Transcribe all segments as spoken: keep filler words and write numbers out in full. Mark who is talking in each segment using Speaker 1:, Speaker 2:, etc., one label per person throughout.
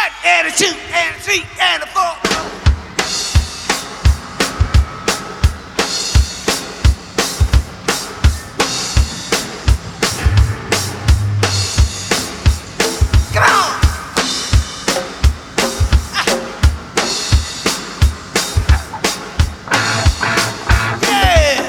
Speaker 1: one and a two and a three and a four. Come on. Yeah.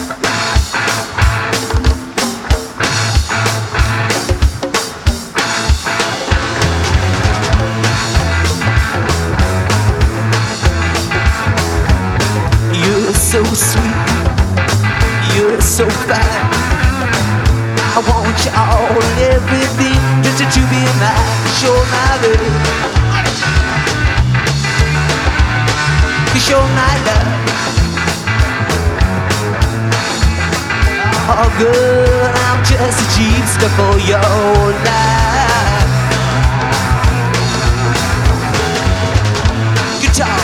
Speaker 1: You're so sweet, you're so fine. I want you all and everything, just to be mine. Show my love, show my love. Oh good, I'm just a cheapskate for your life. Guitar,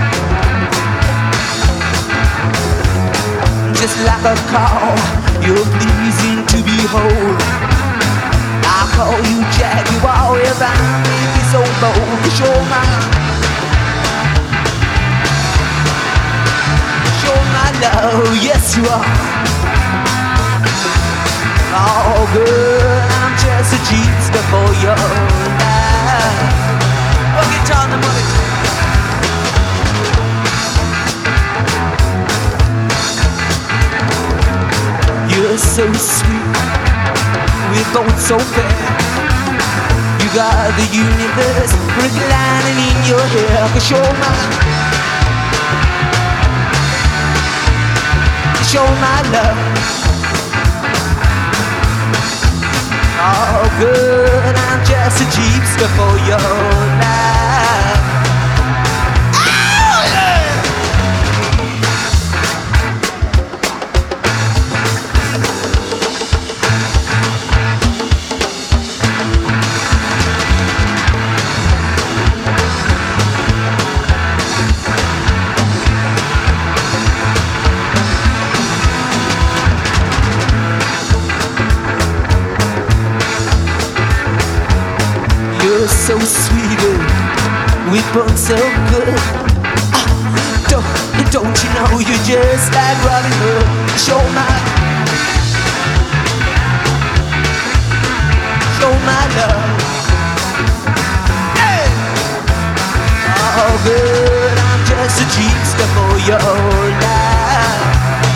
Speaker 1: just like a call, you're pleasing to behold. I call you Jaguar if I make you so bold. Cause you're my, you're my love, yes you are. Oh good, I'm just a cheapskate for your life. Oh guitar in the morning. You're so sweet, we're both so fair. You got the universe reclining in your hair. Cause you're my, cause you're my love. Oh good, I'm just a cheapskate for your life. Oh yeah. You're so sweet, we both so good. Ah, don't, don't you know you're just like Robin Hood? Show my, show my love. Hey! Oh good, I'm just a cheapskate for your life.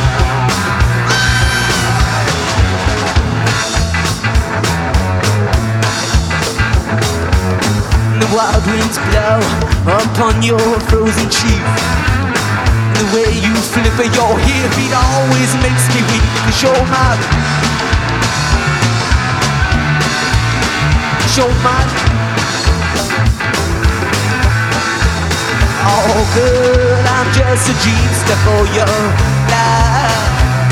Speaker 1: The wild winds blow upon your frozen cheek. The way you flip your hip, it always makes me weak. Cause you're my, you're my, oh good, I'm just a cheapskate for your life.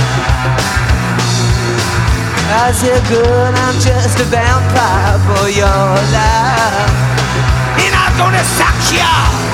Speaker 1: I said good, I'm just a vampire for your life. And I'm gonna suck ya.